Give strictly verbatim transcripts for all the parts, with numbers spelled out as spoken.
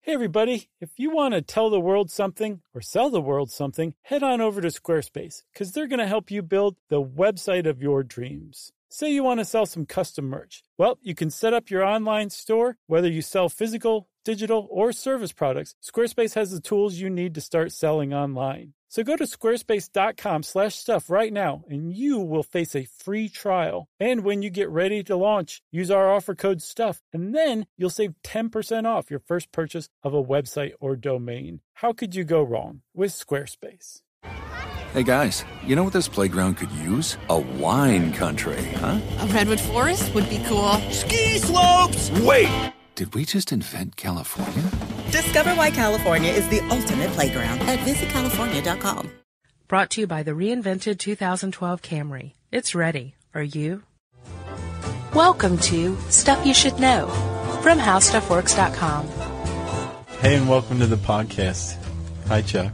Hey everybody, if you want to tell the world something or sell the world something, head on over to Squarespace because they're going to help you build the website of your dreams. Say you want to sell some custom merch. Well, you can set up your online store, whether you sell physical, digital, or service products. Squarespace has the tools you need to start selling online. So go to squarespace.com slash stuff right now, and you will face a free trial. And when you get ready to launch, use our offer code STUFF, and then you'll save ten percent off your first purchase of a website or domain. How could you go wrong with Squarespace? Hey guys, you know what this playground could use? A wine country, huh? A redwood forest would be cool. Ski slopes! Wait! Did we just invent California? Discover why California is the ultimate playground at visit california dot com. Brought to you by the reinvented two thousand twelve Camry. It's ready. Are you? Welcome to Stuff You Should Know from how stuff works dot com. Hey, and welcome to the podcast. Hi, Chuck.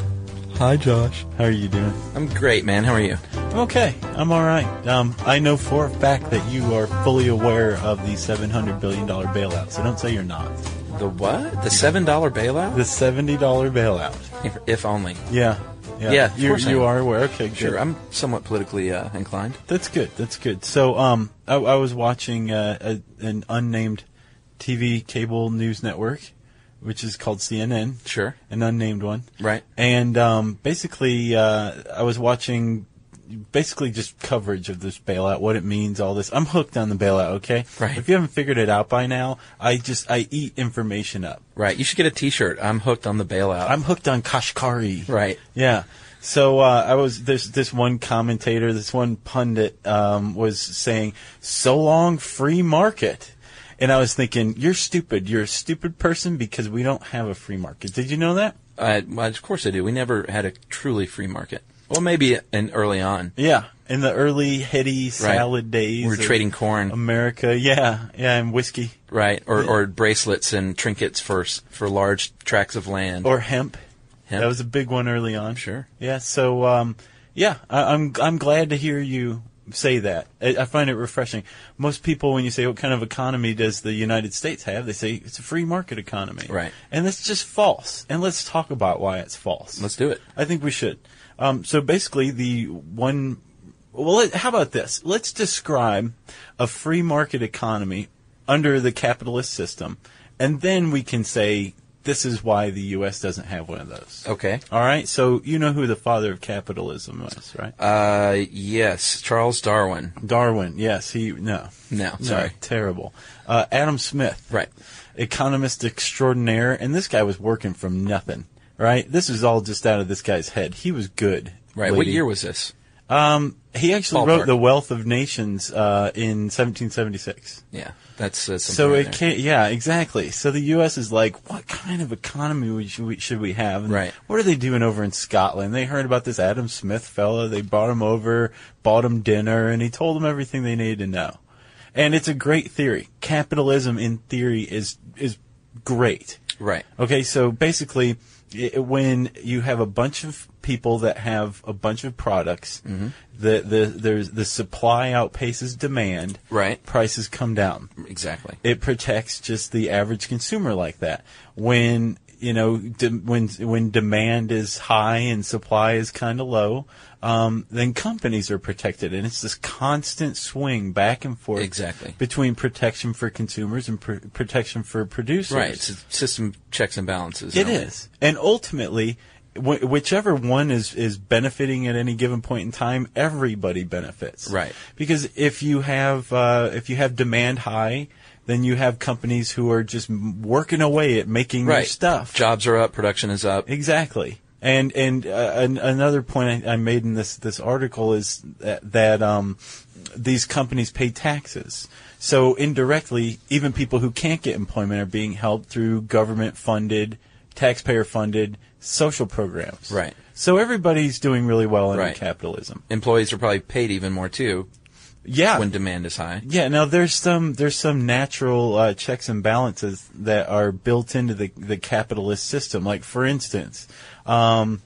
Hi, Josh. How are you doing? I'm great, man. How are you? I'm okay. I'm all right. Um, I know for a fact that you are fully aware of the seven hundred billion dollars bailout, so don't say you're not. The what? The seven dollar bailout? The seventy dollars bailout. If, if only. Yeah. Yeah, yeah of you course you I are aware. Okay, good. Sure, I'm somewhat politically uh, inclined. That's good. That's good. So, um, I, I was watching uh, a, an unnamed T V cable news network, which is called C N N. Sure. An unnamed one. Right. And um, basically, uh, I was watching basically just coverage of this bailout, what it means, all this. I'm hooked on the bailout, okay? Right. If you haven't figured it out by now, I just, I eat information up. Right. You should get a T-shirt. I'm hooked on the bailout. I'm hooked on Kashkari. Right. Yeah. So uh, I was this this one commentator, this one pundit um, was saying, "So long, free market." And I was thinking, you're stupid. You're a stupid person because we don't have a free market. Did you know that? Uh, well, of course I do. We never had a truly free market. Well, maybe in early on. Yeah, in the early heady salad right. days. We were trading corn. America, yeah, yeah, and whiskey. Right, or yeah. or bracelets and trinkets for for large tracts of land. Or hemp. Hemp. That was a big one early on. Sure. Yeah, so, um, yeah, I, I'm I'm glad to hear you say that. I, I find it refreshing. Most people, when you say what kind of economy does the United States have, they say it's a free market economy. Right. And that's just false. And let's talk about why it's false. Let's do it. I think we should. Um, so basically, the one. Well, let, how about this? Let's describe a free market economy under the capitalist system, and then we can say this is why the U S doesn't have one of those. Okay. All right. So you know who the father of capitalism was, right? Uh, yes, Charles Darwin. Darwin. Yes. He. No. No. Sorry. No, terrible. Uh, Adam Smith. Right. Economist extraordinaire, and this guy was working from nothing. Right. This is all just out of this guy's head. He was good. Right. Lady. What year was this? Um, he actually Ballpark. wrote The Wealth of Nations uh, in seventeen seventy-six. Yeah, that's uh, so right it there. can't. Yeah, exactly. So the U S is like, what kind of economy we should, we, should we have? And right. What are they doing over in Scotland? They heard about this Adam Smith fella. They brought him over, bought him dinner, and he told them everything they needed to know. And it's a great theory. Capitalism, in theory, is is great. Right. Okay. So basically, it, when you have a bunch of people that have a bunch of products, mm-hmm. the the there's the supply outpaces demand. Right. Prices come down. Exactly. It protects just the average consumer like that. When you know de- when when demand is high and supply is kind of low, um, then companies are protected, and it's this constant swing back and forth. Exactly. Between protection for consumers and pr- protection for producers. Right. It's a system of checks and balances. It is, and ultimately, wh- whichever one is is benefiting at any given point in time, everybody benefits. Right. Because if you have uh, if you have demand high, then you have companies who are just working away at making right. their stuff. Jobs are up, production is up. Exactly. And and uh, an, another point I, I made in this this article is that, that um, these companies pay taxes. So indirectly, even people who can't get employment are being helped through government-funded, taxpayer-funded social programs. Right. So everybody's doing really well in right. capitalism. Employees are probably paid even more too. Yeah. When demand is high. Yeah. Now there's some there's some natural uh, checks and balances that are built into the the capitalist system. Like for instance, um,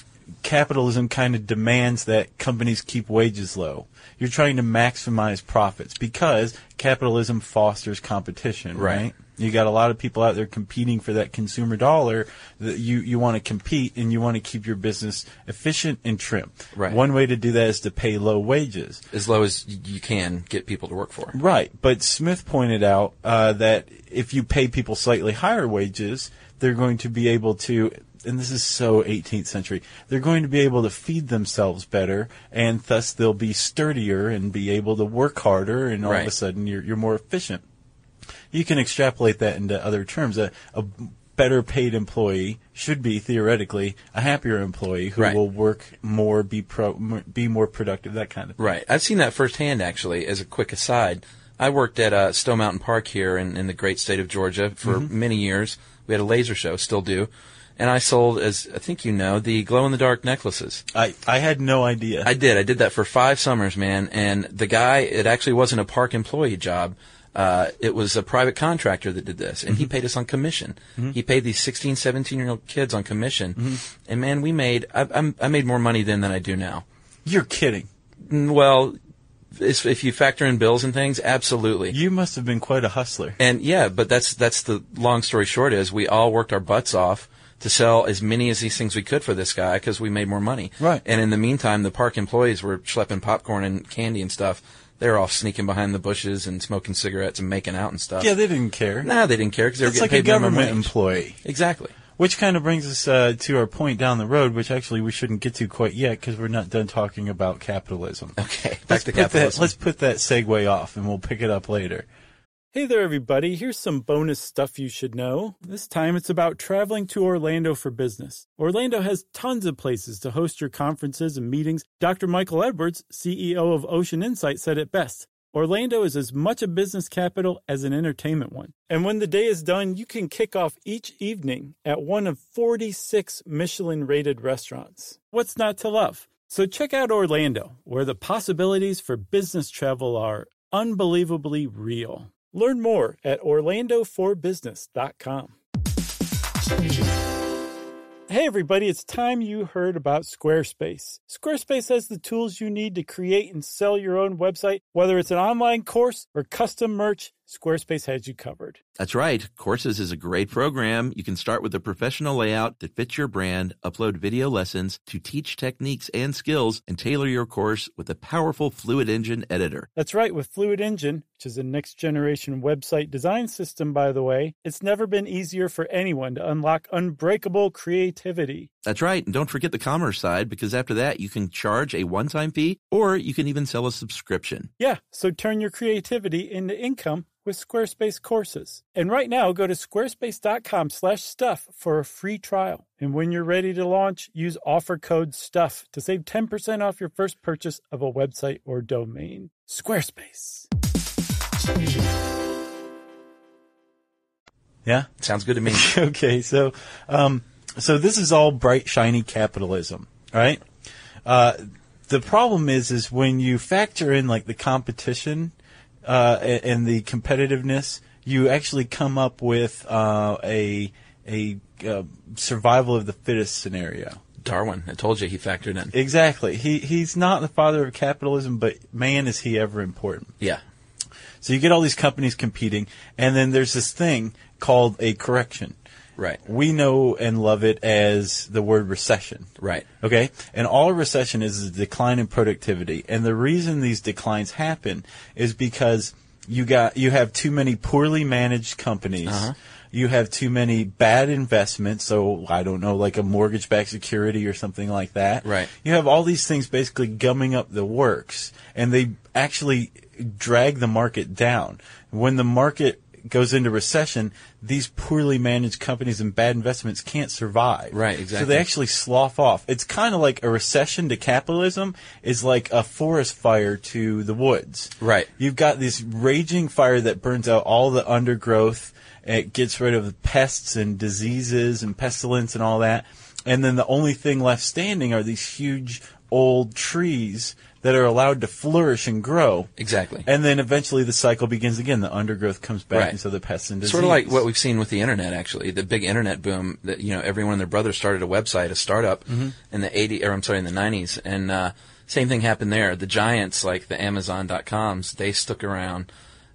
capitalism kind of demands that companies keep wages low. You're trying to maximize profits because capitalism fosters competition, right? Right. You got a lot of people out there competing for that consumer dollar. That you, you want to compete and you want to keep your business efficient and trim. Right. One way to do that is to pay low wages. As low as you can get people to work for. Right. But Smith pointed out uh, that if you pay people slightly higher wages, they're going to be able to, and this is so eighteenth century, they're going to be able to feed themselves better, and thus they'll be sturdier and be able to work harder, and all right. of a sudden you're, you're more efficient. You can extrapolate that into other terms. A, a better paid employee should be, theoretically, a happier employee who right. will work more, be pro, be more productive, that kind of thing. Right. I've seen that firsthand, actually, as a quick aside. I worked at uh, Stowe Mountain Park here in, in the great state of Georgia for mm-hmm. many years. We had a laser show, still do. And I sold, as I think you know, the glow-in-the-dark necklaces. I, I had no idea. I did. I did that for five summers, man. And the guy, it actually wasn't a park employee job. Uh, it was a private contractor that did this, and mm-hmm. he paid us on commission. Mm-hmm. He paid these sixteen, seventeen-year-old kids on commission. Mm-hmm. And, man, we made, I, I'm, I made more money then than I do now. You're kidding. Well, if you factor in bills and things, absolutely. You must have been quite a hustler. And, yeah, but that's that's the long story short is we all worked our butts off to sell as many as these things we could for this guy because we made more money. Right. And in the meantime, the park employees were schlepping popcorn and candy and stuff. They were all sneaking behind the bushes and smoking cigarettes and making out and stuff. Yeah, they didn't care. Nah, they didn't care because they were it's getting like paid a government minimum wage. employee. Exactly. Which kind of brings us uh, to our point down the road, which actually we shouldn't get to quite yet because we're not done talking about capitalism. Okay, back let's to put capitalism. That, let's put that segue off, and we'll pick it up later. Hey there, everybody. Here's some bonus stuff you should know. This time it's about traveling to Orlando for business. Orlando has tons of places to host your conferences and meetings. Doctor Michael Edwards, C E O of Ocean Insight, said it best. Orlando is as much a business capital as an entertainment one. And when the day is done, you can kick off each evening at one of forty-six Michelin-rated restaurants. What's not to love? So check out Orlando, where the possibilities for business travel are unbelievably real. Learn more at orlando for business dot com. Hey everybody, it's time you heard about Squarespace. Squarespace has the tools you need to create and sell your own website. Whether it's an online course or custom merch, Squarespace has you covered. That's right. Courses is a great program. You can start with a professional layout that fits your brand, upload video lessons to teach techniques and skills, and tailor your course with a powerful Fluid Engine editor. That's right. With Fluid Engine, which is a next-generation website design system, by the way, it's never been easier for anyone to unlock unbreakable creativity. That's right. And don't forget the commerce side, because after that, you can charge a one-time fee, or you can even sell a subscription. Yeah, so turn your creativity into income with Squarespace courses. And right now, go to squarespace.com slash stuff for a free trial. And when you're ready to launch, use offer code STUFF to save ten percent off your first purchase of a website or domain. Squarespace. Yeah? Sounds good to me. Okay, so um, so this is all bright, shiny capitalism, right? Uh, the problem is, is when you factor in like the competition uh, and the competitiveness, you actually come up with uh, a a uh, survival of the fittest scenario. Darwin, I told you he factored in. Exactly. He he's not the father of capitalism, but man, is he ever important. Yeah. So you get all these companies competing, and then there's this thing called a correction. Right. We know and love it as the word recession. Right. Okay? And all a recession is is a decline in productivity. And the reason these declines happen is because you got you have too many poorly managed companies. Uh-huh. You have too many bad investments, so I don't know, like a mortgage-backed security or something like that. Right. You have all these things basically gumming up the works, and they actually drag the market down. When the market goes into recession, these poorly managed companies and bad investments can't survive. Right, exactly. So they actually slough off. It's kind of like a recession to capitalism is like a forest fire to the woods. Right. You've got this raging fire that burns out all the undergrowth. It gets rid of pests and diseases and pestilence and all that. And then the only thing left standing are these huge old trees that are allowed to flourish and grow. Exactly. And then eventually the cycle begins again. The undergrowth comes back, right. and so the pests and disease. Sort of like what we've seen with the internet, actually. The big internet boom that, you know, everyone and their brother started a website, a startup mm-hmm. in the eighties, or I'm sorry, in the nineties. And uh, same thing happened there. The giants like the Amazon dot coms, they stuck around.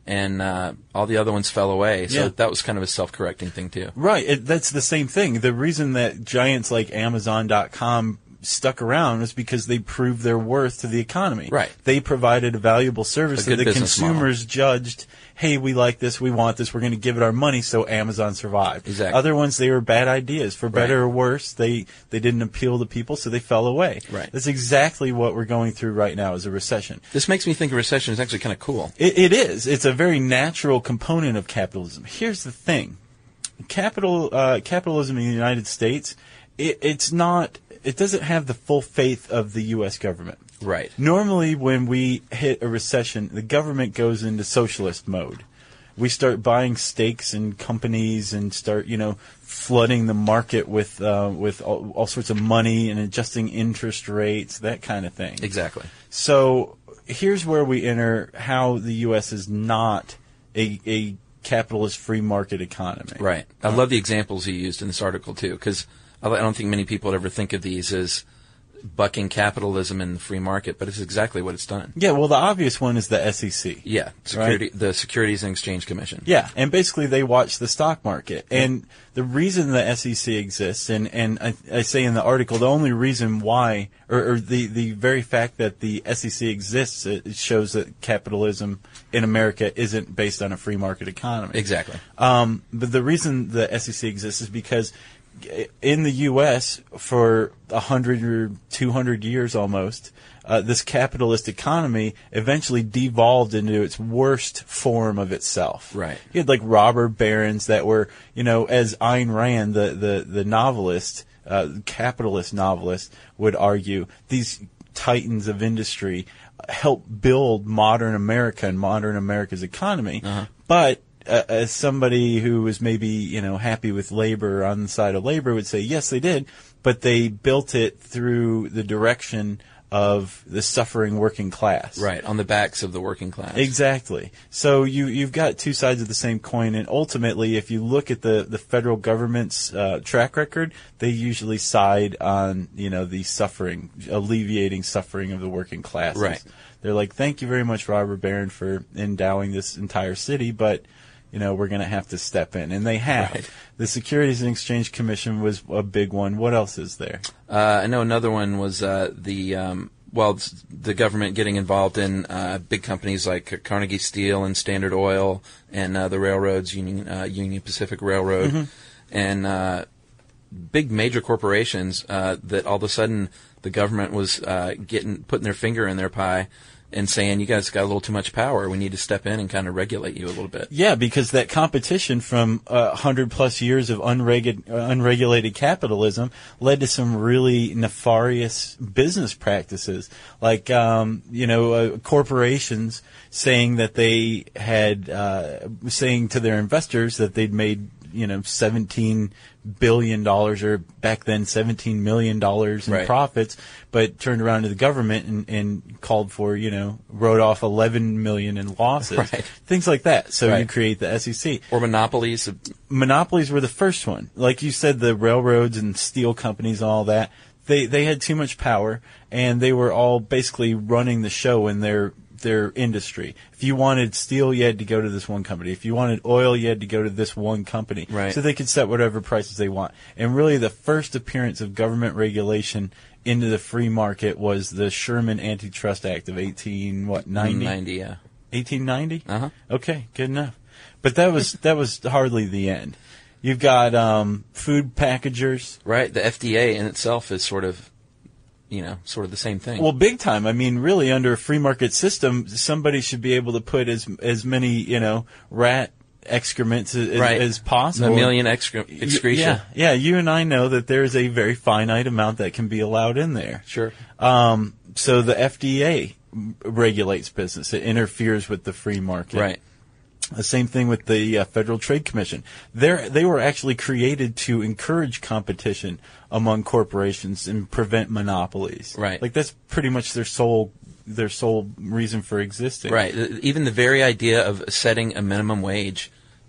and uh, all the other ones fell away. So Yeah. that was kind of a self-correcting thing too. Right. It, that's the same thing. The reason that giants like Amazon dot com stuck around is because they proved their worth to the economy. Right. They provided a valuable service A that good the business consumers judged, hey, we like this, we want this, we're going to give it our money, so Amazon survived. Exactly. Other ones, they were bad ideas. For better Right. or worse, they, they didn't appeal to people, so they fell away. Right. That's exactly what we're going through right now is a recession. This makes me think a recession is actually kind of cool. It, it is. It's a very natural component of capitalism. Here's the thing. Capital, uh, capitalism in the United States, it, it's not, it doesn't have the full faith of the U S government. Right. Normally, when we hit a recession, the government goes into socialist mode. We start buying stakes in companies and start, you know, flooding the market with uh, with all, all sorts of money and adjusting interest rates, that kind of thing. Exactly. So here's where we enter how the U S is not a, a capitalist free market economy. Right. I love the examples you used in this article too, because I don't think many people would ever think of these as bucking capitalism in the free market, but it's exactly what it's done. Yeah, well, the obvious one is the S E C. Yeah, security, the Securities and Exchange Commission. Yeah, and basically they watch the stock market. And the reason the S E C exists, and, and I, I say in the article, the only reason why, or, or the, the very fact that the S E C exists, it shows that capitalism in America isn't based on a free market economy. Exactly. Um, but the reason the S E C exists is because in the U S for a hundred or two hundred years almost, uh, this capitalist economy eventually devolved into its worst form of itself. Right. You had like robber barons that were, you know, as Ayn Rand, the the, the novelist, uh, capitalist novelist, would argue, these titans of industry help build modern America and modern America's economy, Uh-huh. but Uh, as somebody who was maybe, you know, happy with labor, on the side of labor, would say, yes, they did, but they built it through the direction of the suffering working class. Right, on the backs of the working class. Exactly. So you, you've got two sides of the same coin, and ultimately, if you look at the, the federal government's uh, track record, they usually side on, you know, the suffering, alleviating suffering of the working classes. Right. They're like, thank you very much, robber baron, for endowing this entire city, but you know, we're going to have to step in. And they have. Right. The Securities and Exchange Commission was a big one. What else is there? Uh, I know another one was uh, the, um, well, the government getting involved in uh, big companies like Carnegie Steel and Standard Oil and uh, the railroads, Union, uh, Union Pacific Railroad, Mm-hmm. and uh, big major corporations uh, that all of a sudden the government was uh, getting putting their finger in their pie and saying, you guys got a little too much power. We need to step in and kind of regulate you a little bit. Yeah, because that competition from a uh, hundred plus years of unregu- uh, unregulated capitalism led to some really nefarious business practices, like um, you know uh, corporations saying that they had uh, saying to their investors that they'd made you know seventeen billion dollars, or back then seventeen million dollars in Right. profits, but turned around to the government and, and called for, you know, wrote off eleven million in losses, Right. things like that. So you Right. create the S E C. Or monopolies. Monopolies were the first one. Like you said, the railroads and steel companies and all that, they, they had too much power, and they were all basically running the show in their their industry. If you wanted steel, you had to go to this one company. If you wanted oil, you had to go to this one company. Right. So they could set whatever prices they want. And really the first appearance of government regulation into the free market was the Sherman Antitrust Act of eighteen what ninety? ninety, yeah. eighteen ninety? Uh-huh. Okay, good enough. But that was that was hardly the end. You've got um, food packagers. Right. The F D A in itself is sort of, you know, sort of the same thing. Well, big time. I mean, really, under a free market system, somebody should be able to put as as many, you know, rat excrements as, right. as possible. A million excre- excretia. Yeah, yeah. You and I know that there's a very finite amount that can be allowed in there. Sure. Um, so the F D A regulates business. It interferes with the free market. Right. The same thing with the uh, Federal Trade Commission. They're, they were actually created to encourage competition among corporations and prevent monopolies. Right. Like that's pretty much their sole their sole reason for existing. Right. Even the very idea of setting a minimum wage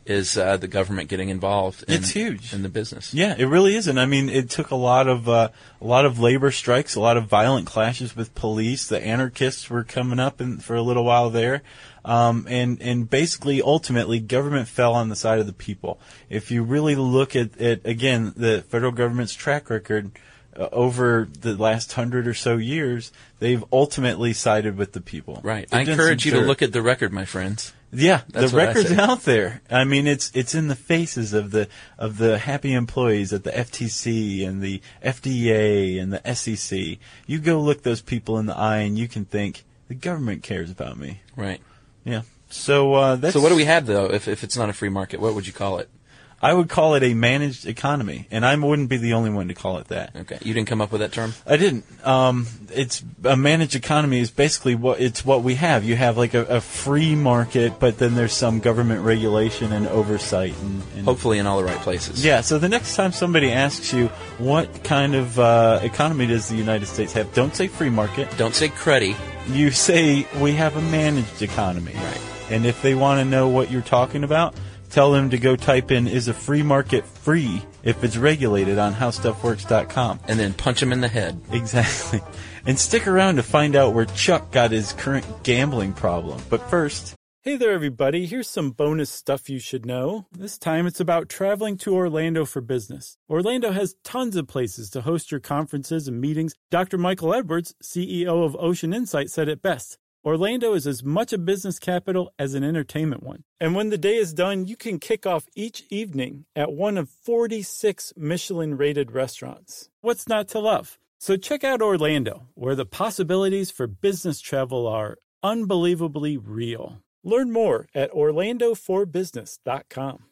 is uh, the government getting involved in, it's huge. in the business. Yeah, it really is. And I mean, it took a lot of uh, a lot of labor strikes, a lot of violent clashes with police. The anarchists were coming up in, for a little while there. Um, and, and basically, ultimately, government fell on the side of the people. If you really look at, at again, the federal government's track record uh, over the last hundred or so years, they've ultimately sided with the people. Right. They've I encourage you to look at the record, my friends. Yeah, That's the what I record's say. out there. I mean, it's it's in the faces of the of the happy employees at the F T C and the F D A and the S E C. You go look those people in the eye, and you can think the government cares about me. Right. Yeah. So uh, that's So what do we have, though, if if it's not a free market? What would you call it? I would call it a managed economy, and I wouldn't be the only one to call it that. Okay. You didn't come up with that term? I didn't. Um, it's a managed economy is basically what it's what we have. You have like a, a free market, but then there's some government regulation and oversight, and, and Hopefully in all the right places. yeah. So the next time somebody asks you what kind of uh, economy does the United States have, don't say free market. Don't say cruddy. You say we have a managed economy. Right. And if they want to know what you're talking about, tell them to go type in, is a free market free if it's regulated on how stuff works dot com. And then punch him in the head. Exactly. And stick around to find out where Chuck got his current gambling problem. But first... Hey there, everybody. Here's some bonus stuff you should know. This time it's about traveling to Orlando for business. Orlando has tons of places to host your conferences and meetings. Doctor Michael Edwards, C E O of Ocean Insight, said it best. Orlando is as much a business capital as an entertainment one. And when the day is done, you can kick off each evening at one of forty-six Michelin-rated restaurants. What's not to love? So check out Orlando, where the possibilities for business travel are unbelievably real. Learn more at orlando for business dot com.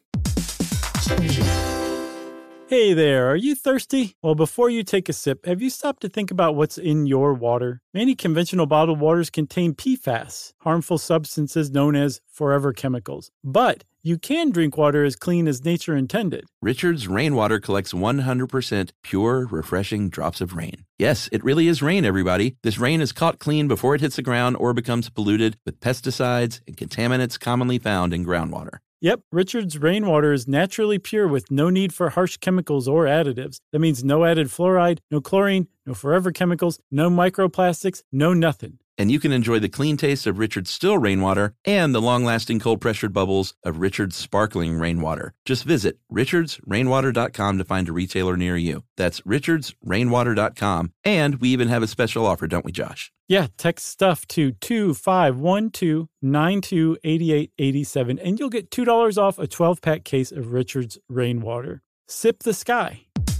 Hey there, are you thirsty? Well, before you take a sip, have you stopped to think about what's in your water? Many conventional bottled waters contain P FAS, harmful substances known as forever chemicals. But you can drink water as clean as nature intended. Richard's Rainwater collects one hundred percent pure, refreshing drops of rain. Yes, it really is rain, everybody. This rain is caught clean before it hits the ground or becomes polluted with pesticides and contaminants commonly found in groundwater. Yep, Richard's Rainwater is naturally pure with no need for harsh chemicals or additives. That means no added fluoride, no chlorine, no forever chemicals, no microplastics, no nothing. And you can enjoy the clean taste of Richard's still rainwater and the long-lasting cold-pressured bubbles of Richard's sparkling rainwater. Just visit richards rainwater dot com to find a retailer near you. That's richards rainwater dot com. And we even have a special offer, don't we, Josh? Yeah, text stuff to two five one two nine two eight eight eight seven, and you'll get two dollars off a twelve-pack case of Richard's Rainwater. Sip the sky.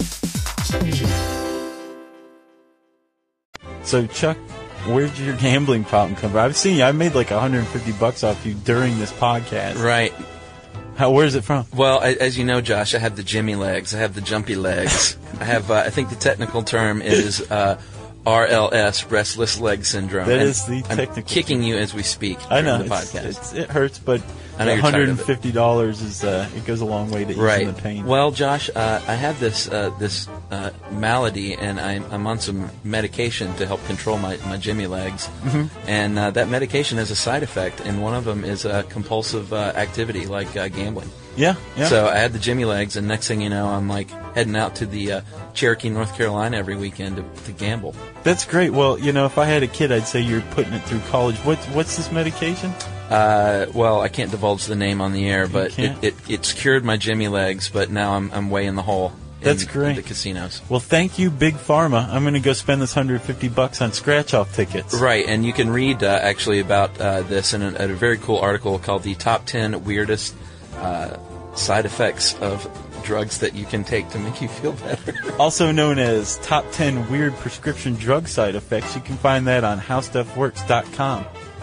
So, Chuck, where'd your gambling problem come from? I've seen you. I made like one hundred fifty bucks off you during this podcast. Right. How? Where's it from? Well, I, as you know, Josh, I have the Jimmy legs. I have the jumpy legs. I have, uh, I think the technical term is uh, R L S, restless leg syndrome. That And is the I'm technical kicking term. you as we speak I know. during the It's, podcast. it's, it hurts, but I know one you're tired hundred of it. fifty dollars is, uh, it goes a long way to easing Right. the pain. Well, Josh, uh, I have this uh, this uh, malady, and I'm, I'm on some medication to help control my, my Jimmy legs. Mm-hmm. And uh, that medication has a side effect, and one of them is uh, compulsive uh, activity, like uh, gambling. yeah, yeah. So I had the Jimmy legs, and next thing you know, I'm like heading out to the uh, Cherokee, North Carolina every weekend to, to gamble. That's great. Well, you know, if I had a kid, I'd say you're putting it through college. What, what's this medication? Uh, well, I can't divulge the name on the air, but it, can't? it, it's cured my Jimmy legs, but now I'm I'm way in the hole. In, That's great. in the casinos. Well, thank you, Big Pharma. I'm going to go spend this one hundred fifty bucks on scratch-off tickets. Right, and you can read uh, actually about uh, this in a, a very cool article called "The Top ten Weirdest uh, Side Effects of Drugs That You Can Take to Make You Feel Better." Also known as Top ten Weird Prescription Drug Side Effects. You can find that on how stuff works dot com.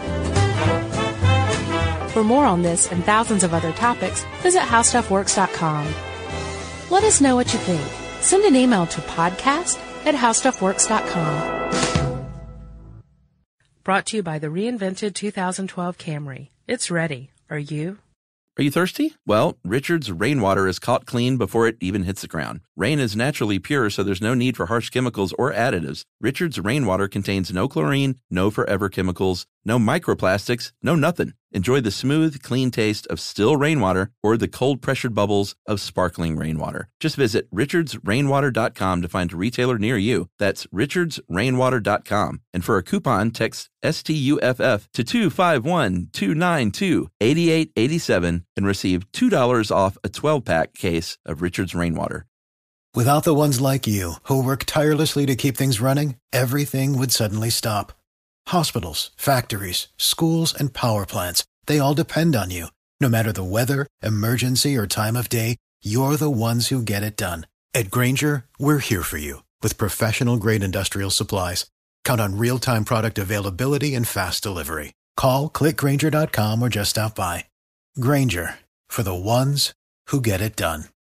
For more on this and thousands of other topics, visit how stuff works dot com. Let us know what you think. Send an email to podcast at how stuff works dot com. Brought to you by the reinvented two thousand twelve Camry. It's ready. Are you? Are you thirsty? Well, Richard's Rainwater is caught clean before it even hits the ground. Rain is naturally pure, so there's no need for harsh chemicals or additives. Richard's Rainwater contains no chlorine, no forever chemicals, No microplastics, no nothing. Enjoy the smooth, clean taste of still rainwater or the cold-pressured bubbles of sparkling rainwater. Just visit richards rainwater dot com to find a retailer near you. That's richards rainwater dot com. And for a coupon, text S T U F F to two five one, two nine two, eight eight eight seven and receive two dollars off a twelve-pack case of Richards Rainwater. Without the ones like you, who work tirelessly to keep things running, everything would suddenly stop. Hospitals, factories, schools, and power plants, they all depend on you. No matter the weather, emergency, or time of day, you're the ones who get it done. At Grainger, we're here for you with professional-grade industrial supplies. Count on real-time product availability and fast delivery. Call, click Grainger dot com, or just stop by. Grainger, for the ones who get it done.